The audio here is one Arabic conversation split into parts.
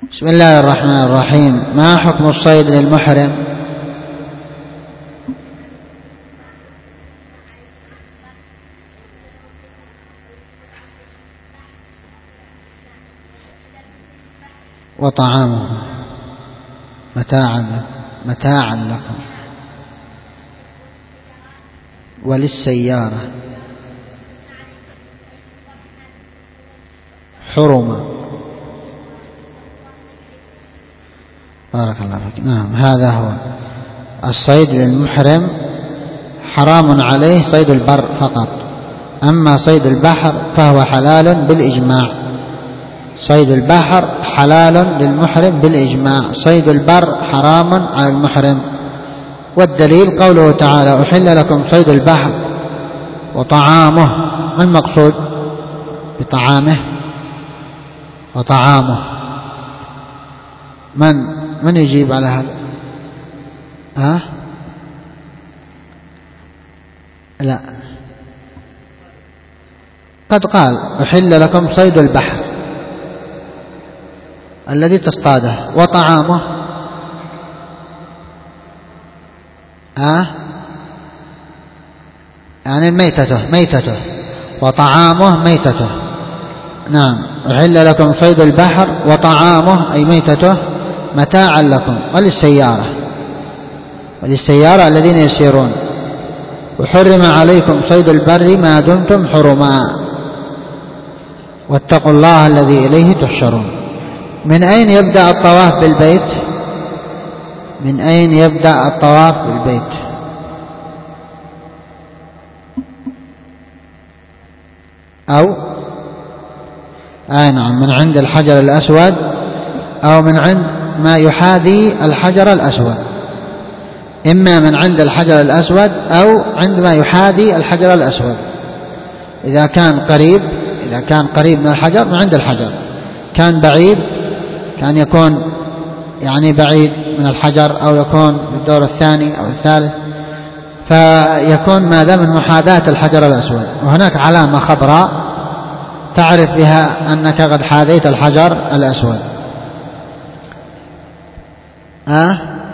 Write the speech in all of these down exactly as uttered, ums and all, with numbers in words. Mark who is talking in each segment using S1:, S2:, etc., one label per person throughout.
S1: بسم الله الرحمن الرحيم. ما حكم الصيد للمحرم؟ وطعامه متاعا متاعا لكم وللسيارة حرما. بارك الله فيك. نعم، هذا هو الصيد للمحرم حرام عليه صيد البر فقط، أما صيد البحر فهو حلال بالإجماع. صيد البحر حلال للمحرم بالإجماع، صيد البر حرام على المحرم. والدليل قوله تعالى: أحل لكم صيد البحر وطعامه. ما المقصود بطعامه وطعامه؟ من من يجيب على هذا؟ ها؟ لا، قد قال: أحل لكم صيد البحر الذي تصطاده، وطعامه ها؟ يعني ميتته ميتته وطعامه ميتته. نعم، أحل لكم صيد البحر وطعامه أي ميتته متاعا لكم وللسيارة وللسيارة الذين يسيرون. وحرم عليكم صيد البر ما دمتم حرما واتقوا الله الذي إليه تحشرون. من أين يبدأ الطواف بالبيت؟ من أين يبدأ الطواف بالبيت؟ أو آه نعم، من عند الحجر الأسود أو من عند ما يحاذي الحجر الأسود، إما من عند الحجر الأسود أو عند ما يحاذي الحجر الأسود. إذا كان قريب إذا كان قريب من الحجر من عند الحجر، كان بعيد كان يكون يعني بعيد من الحجر أو يكون بالدور الثاني أو الثالث، فيكون ما دام من محاذاة الحجر الأسود. وهناك علامة خضراء تعرف بها أنك قد حاذيت الحجر الأسود. أه؟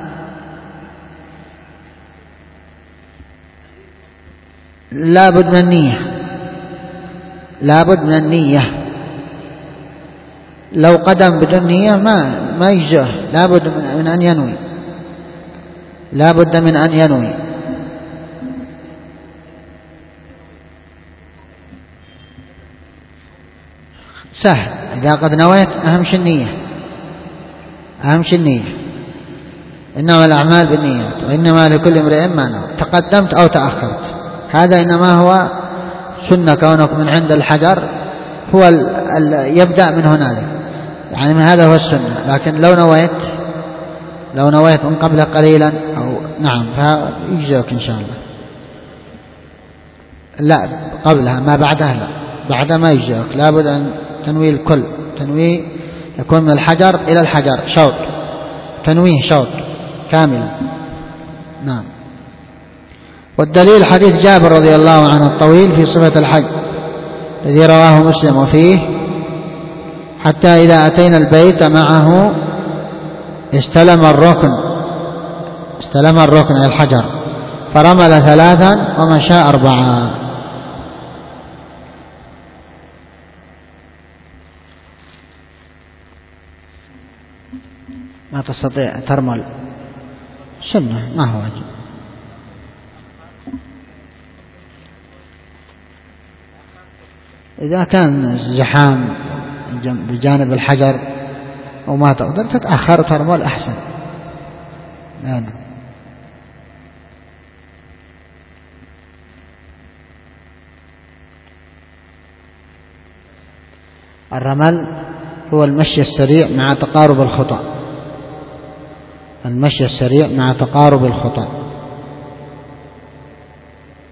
S1: لا بد من النية لا بد من النية لو قدم بدون نية ما ما يجزئه، لا بد من أن ينوي لا بد من أن ينوي. سهل، إذا قد نويت أهم شيء النية أهم شيء النية إنما الأعمال بالنيات وإنما لكل امرئ ما نوى. تقدمت أو تأخرت هذا إنما هو سنة، كونك من عند الحجر هو ال ال يبدأ من هنالك، يعني من هذا هو السنة. لكن لو نويت لو نويت من قبل قليلا أو نعم فيجزئك إن شاء الله. لا قبلها، ما بعدها لا، بعدها ما يجزئك، لابد أن تنوي الكل، تنوي يكون من الحجر إلى الحجر شوط، تنويه شوط كاملا. نعم. والدليل حديث جابر رضي الله عنه الطويل في صفة الحج الذي رواه مسلم، وفيه: حتى إذا أتينا البيت معه استلم الركن استلم الركن الحجر فرمل ثلاثا ومشى أربعا. ما تستطيع ترمل، سنة ما هو واجب. إذا كان زحام بجانب الحجر وما تقدر تتأخر وترمل أحسن. لا لا. الرمل هو المشي السريع مع تقارب الخطى المشي السريع مع تقارب الخطى